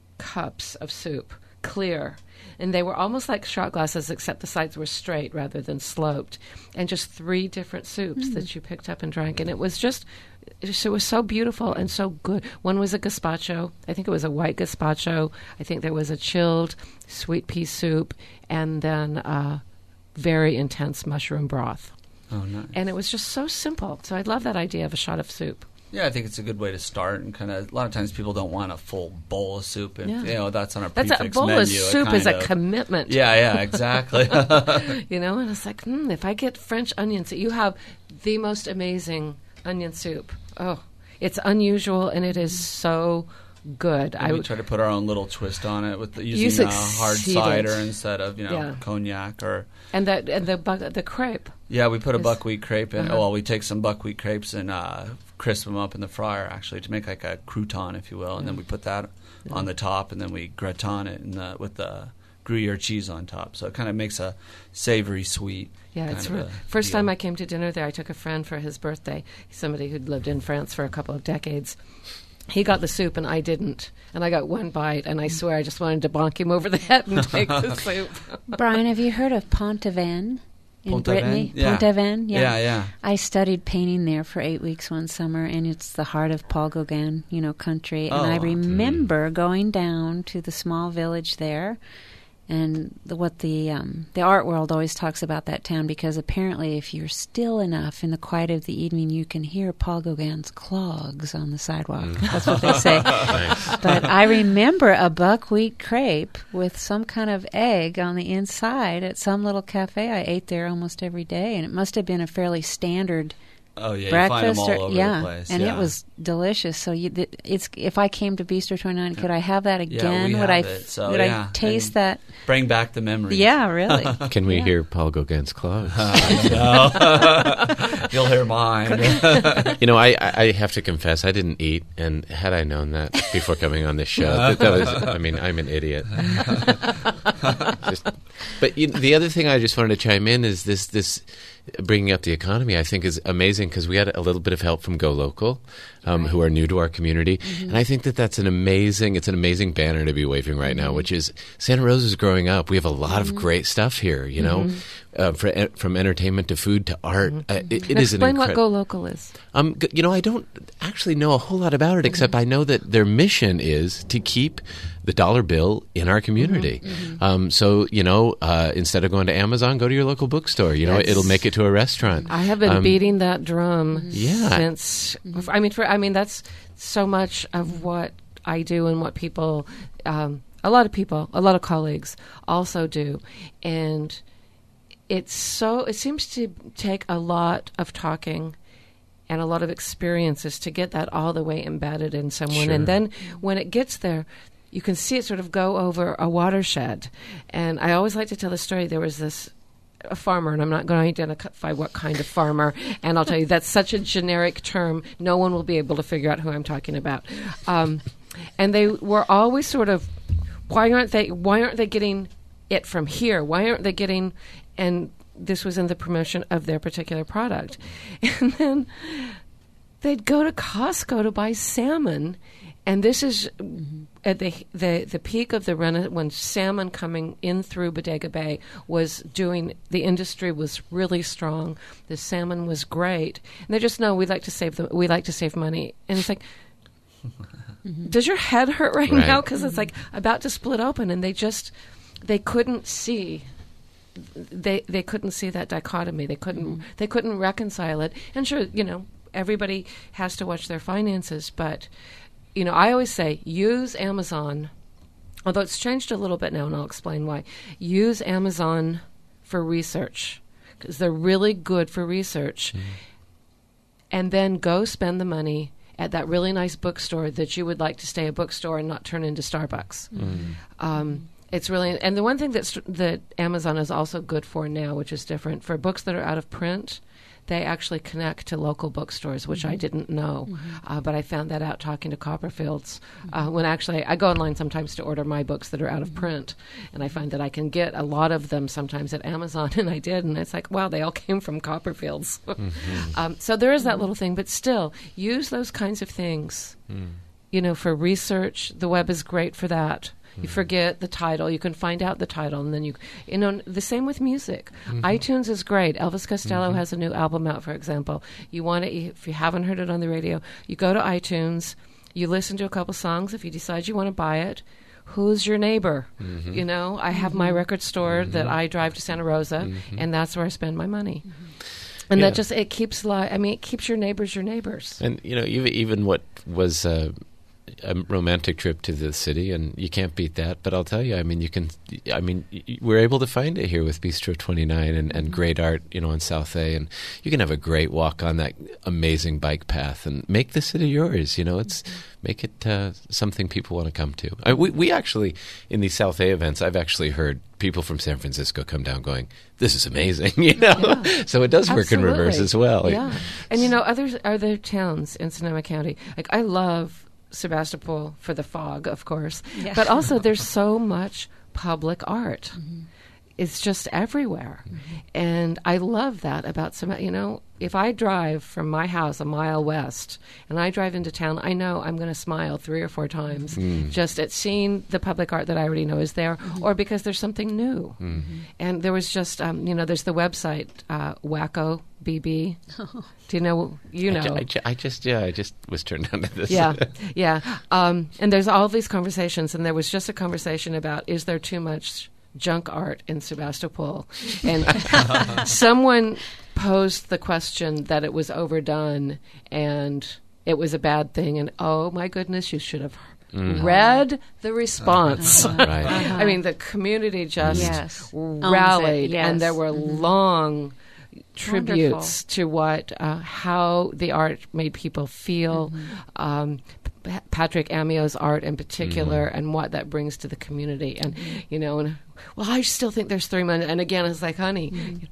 cups of soup, clear. And they were almost like shot glasses, except the sides were straight rather than sloped. And just three different soups mm. that you picked up and drank. And it was just, it was so beautiful and so good. One was a gazpacho. I think it was a white gazpacho. I think there was a chilled sweet pea soup. And then uh, very intense mushroom broth. Oh, nice. And it was just so simple. So I love that idea of a shot of soup. Yeah, I think it's a good way to start, and kind of a lot of times people don't want a full bowl of soup, and yeah. you know that's on our that's prefix a bowl menu. of soup is a of, commitment. Yeah, yeah, exactly. You know, and it's like, hmm, if I get French onion soup, you have the most amazing onion soup. Oh, it's unusual, and it is so good. And I we try to put our own little twist on it with the, using you uh, hard cider instead of you know yeah. cognac or and that and the bu- the crepe. Yeah, we put a buckwheat crepe in. Uh-huh. Well, we take some buckwheat crepes and uh, crisp them up in the fryer, actually, to make like a crouton, if you will. And yeah. then we put that yeah. on the top, and then we gratin it in the, with the Gruyere cheese on top. So it kind of makes a savory, sweet. Yeah, kind it's of re- a first deal. time I came to dinner there, I took a friend for his birthday, somebody who'd lived in France for a couple of decades. He got the soup and I didn't. And I got one bite, and I swear I just wanted to bonk him over the head and take the soup. Brian, have you heard of Pont-Aven? In Pont-Aven? Brittany, Yeah. Pont-Aven, yeah. Yeah, yeah. I studied painting there for eight weeks one summer, and it's the heart of Paul Gauguin, you know, country. And Oh. I remember going down to the small village there, and the, what the um, the art world always talks about that town, because apparently, if you're still enough in the quiet of the evening, you can hear Paul Gauguin's clogs on the sidewalk. Mm. That's what they say. Nice. But I remember a buckwheat crepe with some kind of egg on the inside at some little cafe I ate there almost every day, and it must have been a fairly standard Oh yeah, breakfast. you find them all or, over yeah, the place. and yeah. it was delicious. So you, th- it's if I came to Bistro twenty-nine, could I have that again? Yeah, we would have I it, so, would yeah. I taste And that? Bring back the memories. Yeah, really. Can we yeah. hear Paul Gauguin's clogs? Uh, no. You'll hear mine. You know, I, I have to confess, I didn't eat, and had I known that before coming on this show, that, that was, I mean, I'm an idiot. Just, but you know, the other thing I just wanted to chime in is this, this bringing up the economy, I think is amazing, because we had a little bit of help from Go Local, um, right. who are new to our community. Mm-hmm. And I think that that's an amazing, it's an amazing banner to be waving right mm-hmm. now, which is Santa Rosa's growing up. We have a lot mm-hmm. of great stuff here, you know, mm-hmm. uh, for, uh, from entertainment to food to art. Mm-hmm. Uh, it, it is an Explain incre- what Go Local is. Um, g- you know, I don't actually know a whole lot about it, mm-hmm. except I know that their mission is to keep the dollar bill in our community. Mm-hmm. Um, so, you know, uh, instead of going to Amazon, go to your local bookstore. You know, That's, it'll make it to a restaurant. I have been um, beating that drum yeah. since. I mean, for I mean, that's so much of what I do and what people, um, a lot of people, a lot of colleagues also do, and it's so. It seems to take a lot of talking and a lot of experiences to get that all the way embedded in someone, Sure. and then when it gets there, you can see it sort of go over a watershed. And I always like to tell the story. There was this a farmer, and I'm not going to identify what kind of farmer, and I'll tell you that's such a generic term, no one will be able to figure out who I'm talking about. Um, and they were always sort of, why aren't they? Why aren't they getting it from here? Why aren't they getting? And this was in the promotion of their particular product, and then they'd go to Costco to buy salmon. And this is mm-hmm. at the, the the peak of the run when salmon coming in through Bodega Bay was doing. The industry was really strong. The salmon was great, and they just know we like to save the we like to save money. And it's like, mm-hmm. does your head hurt right, right. now? Because it's like about to split open, and they just they couldn't see. They they couldn't see that dichotomy. They couldn't mm-hmm. they couldn't reconcile it. And sure, you know, everybody has to watch their finances, but, you know, I always say use Amazon, although it's changed a little bit now, and I'll explain why. Use Amazon for research, because they're really good for research. Mm. And then go spend the money at that really nice bookstore that you would like to stay a bookstore and not turn into Starbucks. Mm. Um, it's really, and the one thing that's, that Amazon is also good for now, which is different, for books that are out of print, they actually connect to local bookstores, which mm-hmm. I didn't know. Mm-hmm. Uh, but I found that out talking to Copperfields. Mm-hmm. Uh, when actually, I go online sometimes to order my books that are out of mm-hmm. print, and I find that I can get a lot of them sometimes at Amazon, and I did, and it's like, wow, they all came from Copperfields. Mm-hmm. um, so there is that little thing, but still, use those kinds of things, mm. you know, for research. The web is great for that. You forget the title. You can find out the title, and then you, you know, the same with music. Mm-hmm. iTunes is great. Elvis Costello mm-hmm. has a new album out, for example. You want to, if you haven't heard it on the radio, you go to iTunes, you listen to a couple songs. If you decide you want to buy it, who's your neighbor? Mm-hmm. You know, I have mm-hmm. my record store mm-hmm. that I drive to Santa Rosa, mm-hmm. and that's where I spend my money. Mm-hmm. And yeah. that just, it keeps, li- I mean, it keeps your neighbors your neighbors. And, you know, even, even what was... Uh, a romantic trip to the city, and you can't beat that. But I'll tell you, I mean, you can. I mean, we're able to find it here with Bistro twenty-nine and, and great art, you know, in South A, and you can have a great walk on that amazing bike path and make the city yours. You know, it's make it uh, something people want to come to. I, we we actually in these South A events, I've actually heard people from San Francisco come down going, "This is amazing," you know. Yeah. So it does work Absolutely. in reverse as well. Yeah, and you know, other other towns in Sonoma County, like I love Sebastopol for the fog, of course, yeah. but also there's so much public art. Mm-hmm. It's just everywhere. Mm-hmm. And I love that about some, you know, if I drive from my house a mile west and I drive into town, I know I'm going to smile three or four times mm. just at seeing the public art that I already know is there, mm-hmm. or because there's something new. Mm-hmm. And there was just, um, you know, there's the website, uh, Wacko B B. Oh. Do you know? You know. I, ju- I just, yeah, I just was turned on to this. Yeah, yeah. Um, and there's all these conversations, and there was just a conversation about, is there too much junk art in Sebastopol? And someone posed the question that it was overdone and it was a bad thing, and oh my goodness, you should have mm. read the response. Uh-huh. Right. Uh-huh. I mean, the community just yes. rallied, yes. and there were mm-hmm. long tributes Wonderful. to what uh, how the art made people feel. Mm-hmm. Um, P- Patrick Amio's art in particular, mm-hmm. and what that brings to the community, and mm-hmm. you know, and well, I still think there's three months. And again, it's like, honey, mm-hmm.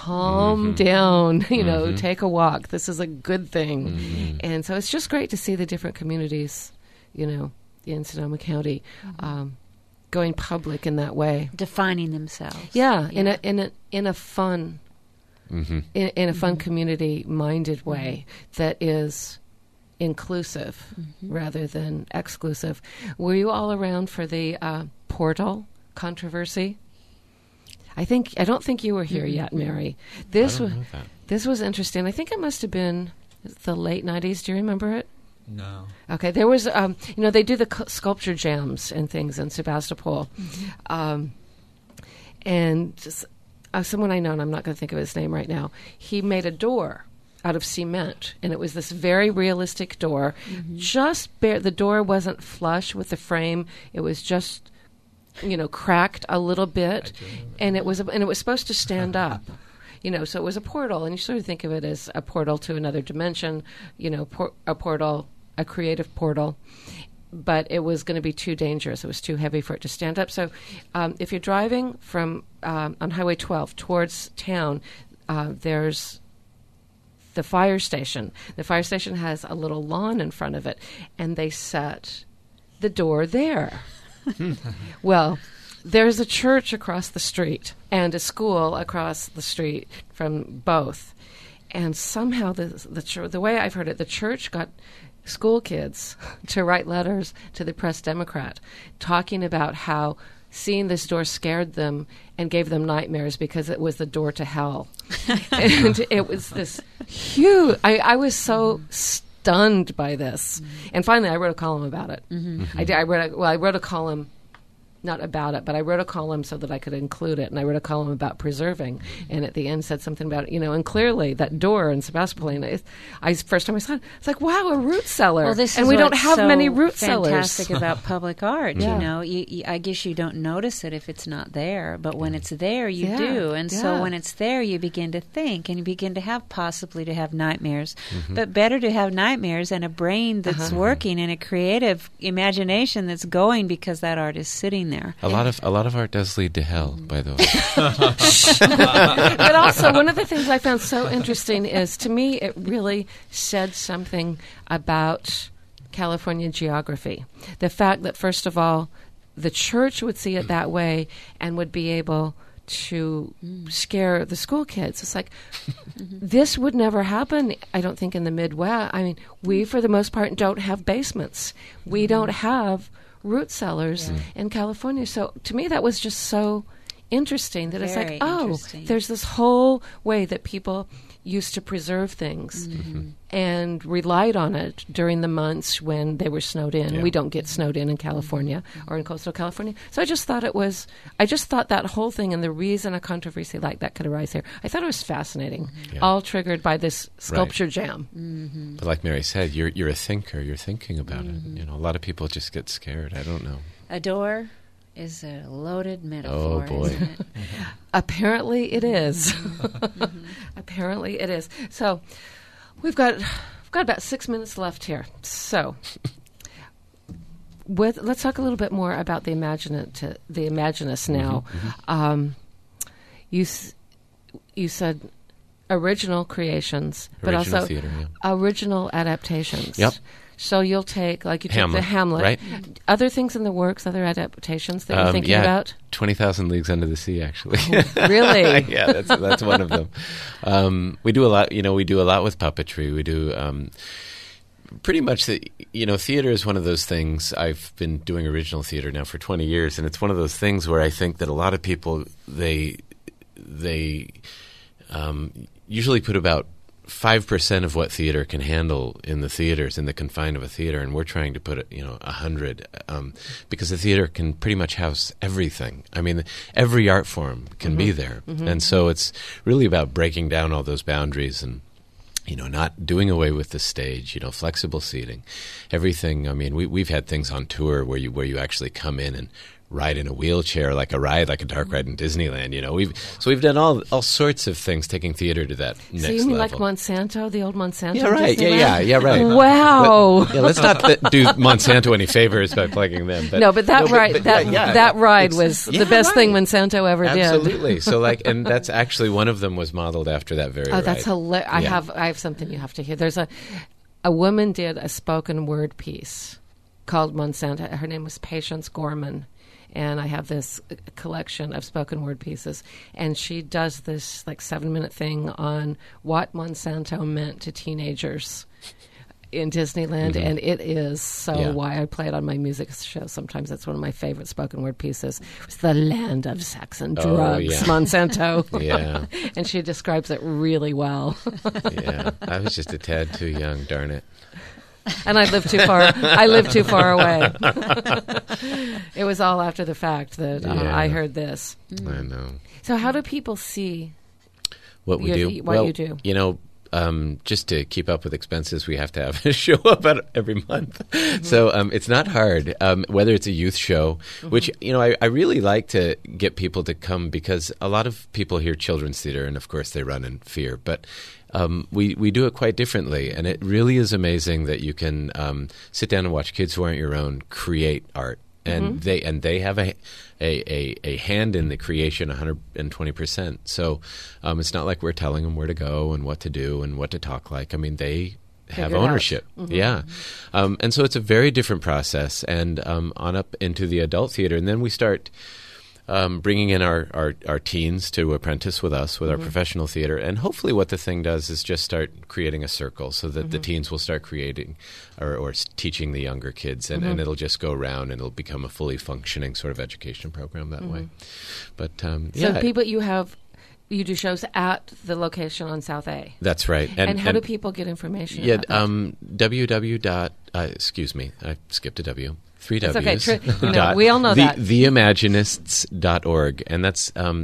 calm mm-hmm. down. You know, mm-hmm. take a walk. This is a good thing, mm-hmm. and so it's just great to see the different communities, you know, in Sonoma County, mm-hmm. um, going public in that way, defining themselves. Yeah, yeah. in a in a in a fun, mm-hmm. in, in a fun mm-hmm. community-minded way mm-hmm. that is inclusive mm-hmm. rather than exclusive. Were you all around for the uh, portal controversy? I think I don't think you were here mm-hmm. yet, Mary. This was this was interesting. I think it must have been the late nineties. Do you remember it? No. Okay, there was um, you know, they do the cu- sculpture jams and things in Sebastopol, mm-hmm. um, and just, uh, someone I know, and I'm not going to think of his name right now. He made a door out of cement, and it was this very realistic door. Mm-hmm. Just bare, the door wasn't flush with the frame. It was just, you know, cracked a little bit, and it was, a, and it was supposed to stand up. You know, so it was a portal, and you sort of think of it as a portal to another dimension. You know, por- a portal, a creative portal. But it was going to be too dangerous. It was too heavy for it to stand up. So, um, if you're driving from um, on Highway twelve towards town, uh, there's the fire station. The fire station has a little lawn in front of it, and they set the door there. Well, there's a church across the street and a school across the street from both. And somehow the the, ch- the way I've heard it, the church got school kids to write letters to the Press Democrat talking about how seeing this door scared them and gave them nightmares because it was the door to hell. And it was this huge... I, I was so stunned by this. Mm-hmm. And finally, I wrote a column about it. Mm-hmm. I, did, I, wrote a, well, I wrote a column... not about it, but I wrote a column so that I could include it, and I wrote a column about preserving, and at the end said something about, you know, and clearly that door in Sebastopol, I, I first time I saw it, it's like, wow, a root cellar. Well, this and is we don't what's have so many root cellars. fantastic about public art. Yeah. You know, you, you, I guess you don't notice it if it's not there, but when it's there, you Yeah. do. And Yeah. so when it's there, you begin to think, and you begin to have possibly to have nightmares. Mm-hmm. But better to have nightmares and a brain that's Uh-huh. working and a creative imagination that's going because that art is sitting there. A lot of a lot of art does lead to hell, by the way. But also, one of the things I found so interesting is, to me, it really said something about California geography. The fact that, first of all, the church would see it that way and would be able to scare the school kids. It's like, this would never happen, I don't think, in the Midwest. I mean, we, for the most part, don't have basements. We don't have root cellars Yeah. in California. So to me, that was just so interesting that it's Very like, oh, interesting. there's this whole way that people used to preserve things Mm-hmm. and relied on it during the months when they were snowed in. Yeah. We don't get snowed in in California or in coastal California. So I just thought it was, I just thought that whole thing and the reason a controversy like that could arise here, I thought it was fascinating, Yeah. all triggered by this sculpture jam. Mm-hmm. But like Mary said, you're you're a thinker. You're thinking about it. You know, a lot of people just get scared. I don't know. A door is a loaded metaphor, Oh, boy. isn't it? Apparently it is. Apparently it is. So we've got we've got about six minutes left here. So with let's talk a little bit more about the imaginative, the Imaginists now. Um, you s- you said original creations, but Original also theater, yeah. original adaptations. Yep. So you'll take, like you took Hamlet, the Hamlet, right? Other things in the works, other adaptations that you're Um, thinking yeah, about? twenty thousand Leagues Under the Sea, actually. Really? Yeah, that's that's one of them. Um, we do a lot. You know, we do a lot with puppetry. We do. Um, Pretty much, the, you know, theater is one of those things. I've been doing original theater now for twenty years, and it's one of those things where I think that a lot of people they they um, usually put about five percent of what theater can handle in the theaters, in the confine of a theater, and we're trying to put it, you know, a hundred, um, because the theater can pretty much house everything. I mean, every art form can be there, and so it's really about breaking down all those boundaries and, you know, not doing away with the stage, you know, flexible seating, everything. I mean, we, we've had things on tour where you where you actually come in and ride in a wheelchair, like a ride, like a dark ride in Disneyland. You know, we've so we've done all all sorts of things, taking theater to that next So you mean level. like Monsanto, the old Monsanto? Yeah, right. Yeah, Disneyland? yeah, yeah, right. Wow. Let, yeah, let's not th- do Monsanto any favors by plugging them. But, no, but that no, but- ride, but that yeah, yeah, that ride it's- was yeah, the best right. thing Monsanto ever did. Absolutely. So, like, and that's actually one of them was modeled after that very. Oh, that's ride. hilarious! I Yeah. have I have something you have to hear. There's a a woman did a spoken word piece called Monsanto. Her name was Patience Gorman. And I have this uh, collection of spoken word pieces. And she does this like seven minute thing on what Monsanto meant to teenagers in Disneyland. Mhm. And it is so Yeah. why I play it on my music show. Sometimes that's one of my favorite spoken word pieces. It's the land of sex and Oh, drugs, yeah. Monsanto. Yeah. And she describes it really well. Yeah, I was just a tad too young. Darn it. And I live too far. I live too far away. It was all after the fact that uh, Yeah. I heard this. I know. So, how do people see What we your- do? what well, you do? You know, um, just to keep up with expenses, we have to have a show up at, every month. Mm-hmm. So um, it's not hard. Um, whether it's a youth show, Mm-hmm. which you know, I, I really like to get people to come because a lot of people hear children's theater, and of course they run in fear, but. Um, we, we do it quite differently, and it really is amazing that you can um, sit down and watch kids who aren't your own create art, and Mm-hmm. they and they have a, a, a, a hand in the creation one hundred twenty percent. So um, it's not like we're telling them where to go and what to do and what to talk like. I mean, they have Figure it out. ownership. Mhm. Yeah. Um, and so it's a very different process, and um, on up into the adult theater, and then we start Um, bringing in our, our, our teens to apprentice with us, with our Mhm. professional theater. And hopefully what the thing does is just start creating a circle so that the Mhm. teens will start creating or, or s- teaching the younger kids. And, Mhm. and it'll just go around and it'll become a fully functioning sort of education program that way. But um, So, yeah, the people you have, you do shows at the location on South A. that's right. And, how do people get information Yeah, about that? um, www. Dot, uh, excuse me, I skipped a W. Three It's W's. okay. Tri- you know, dot, we all know the, that. the imaginists dot org. And that's um,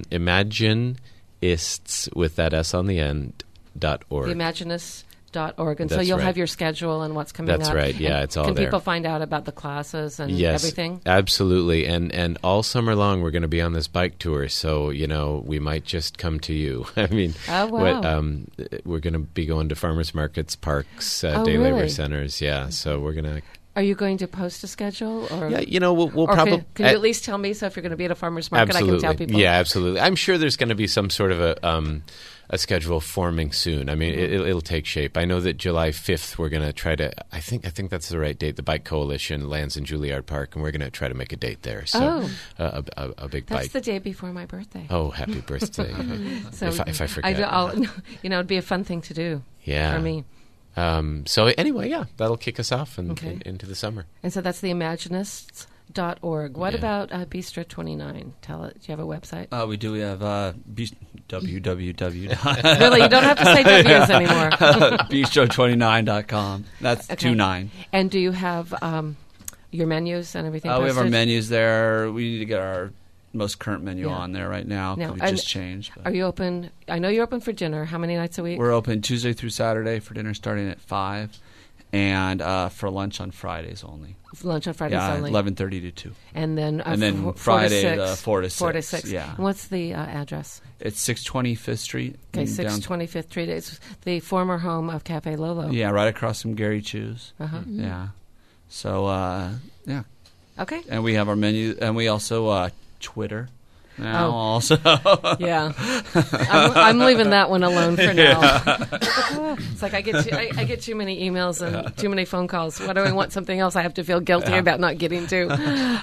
imaginists with that S on the end, dot org. The Imaginists dot org. And so That's you'll right. have your schedule and what's coming That's up. right. Yeah, And it's all can there. Can people find out about the classes and yes, everything? Absolutely. And and all summer long, we're going to be on this bike tour. So, you know, we might just come to you. I mean, Oh, wow. what, um, we're going to be going to farmers markets, parks, uh, Oh, day really? labor centers. Yeah. So we're going to. Are you going to post a schedule? Or Yeah, you know, we'll, we'll or probably. Can, can you at least tell me? So if you're going to be at a farmer's market, Absolutely. I can tell people. Yeah, absolutely. I'm sure there's going to be some sort of a um, a schedule forming soon. I mean, it, it'll take shape. I know that July fifth we're going to try to. I think I think that's the right date. The Bike Coalition lands in Juilliard Park, and we're going to try to make a date there. So Oh. uh, a, a, a big That's bike. the day before my birthday. Oh, happy birthday! So if, I, if I forget, do, I'll, you know, it'd be a fun thing to do. yeah, For me. Um, so anyway, yeah, that'll kick us off and, Okay. in, into the summer. And so that's the imaginists dot org. What Yeah. about uh, Bistro twenty-nine? Tell it. Do you have a website? Uh, we do. We have uh, b- www. Really? You don't have to say W's anymore. bistro twenty-nine dot com. That's Okay. two nine. And do you have um, your menus and everything Uh, we have our posted? menus there. We need to get our most current menu Yeah. on there right now. 'cause Now, we and just changed. but- Are you open? I know you're open for dinner. How many nights a week? We're open Tuesday through Saturday for dinner starting at five, and uh, for lunch on Fridays only. Lunch on Fridays yeah, only. eleven thirty to two. And then, uh, and then four, Friday four to uh, six. four to Four to six. six. Yeah. And what's the uh, address? It's six twenty Fifth Street. Okay, in six down- twenty-fifth Street. It's the former home of Cafe Lolo. Yeah, right across from Gary Chew's. Uh-huh. Yeah. So uh, yeah. Okay. And we have our menu, and we also uh, Twitter. Now Oh. also. Yeah. I'm, I'm leaving that one alone for now. Yeah. It's like I get too, I, I get too many emails and too many phone calls. Why do I want something else I have to feel guilty Yeah. about not getting to?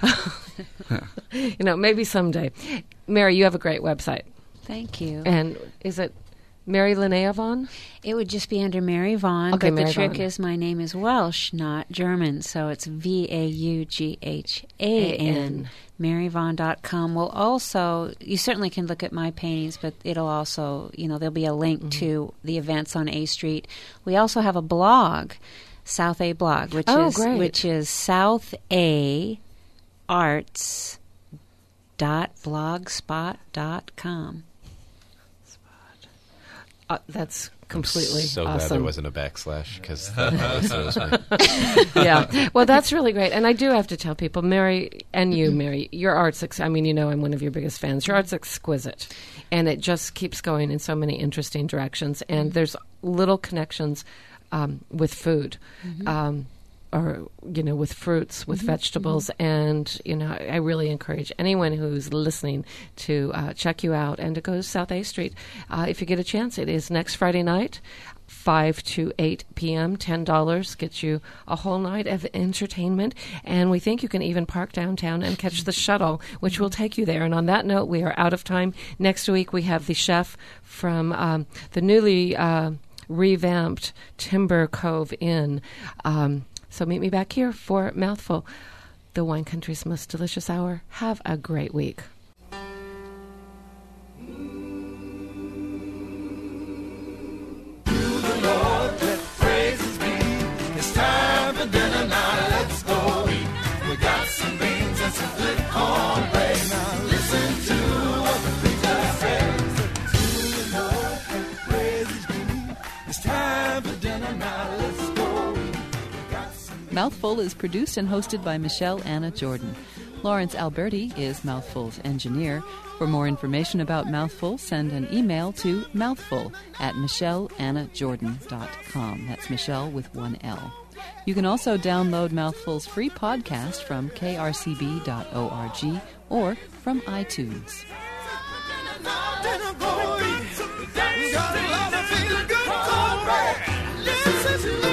You know, maybe someday. Mary, you have a great website. Thank you. And is it Mary Linnea Vaughn? It would just be under Mary Vaughn, Okay, but Mary the trick Vaughn. is my name is Welsh, not German, so it's V A U G H A N. Mary Vaughn dot com will also, you certainly can look at my paintings, but it'll also, you know, there'll be a link Mm-hmm. to the events on A Street. We also have a blog, South A blog, which Oh, is great. which is South A Arts dot blogspot dot com. Uh, that's completely So awesome. glad there wasn't a backslash because that always throws me. Yeah. Well, that's really great. And I do have to tell people, Mary, and you, Mary, your art's, ex- I mean, you know I'm one of your biggest fans. Your art's exquisite. And it just keeps going in so many interesting directions. And there's little connections um, with food. Mhm. Um, or, you know, with fruits, with Mhm, vegetables. And, you know, I really encourage anyone who's listening to uh, check you out and to go to South A Street. Uh, if you get a chance, it is next Friday night, five to eight p.m., ten dollars gets you a whole night of entertainment. And we think you can even park downtown and catch the shuttle, which will take you there. And on that note, we are out of time. Next week, we have the chef from um, the newly uh, revamped Timber Cove Inn. Um, So meet me back here for Mouthful, the wine country's most delicious hour. Have a great week. It's time for dinner now, let's go eat. We got some beans and some good cornbread. Now listen to what the preacher says. To the Lord, let praises be. It's time for dinner now, let's go eat. We got some Mouthful is produced and hosted by Michelle Anna Jordan. Lawrence Alberti is Mouthful's engineer. For more information about Mouthful, send an email to mouthful at michelle anna jordan dot com. That's Michelle with one L. You can also download Mouthful's free podcast from k r c b dot org or from iTunes. dinner, go eat. We got a lot of feeling good cornbread. Listen to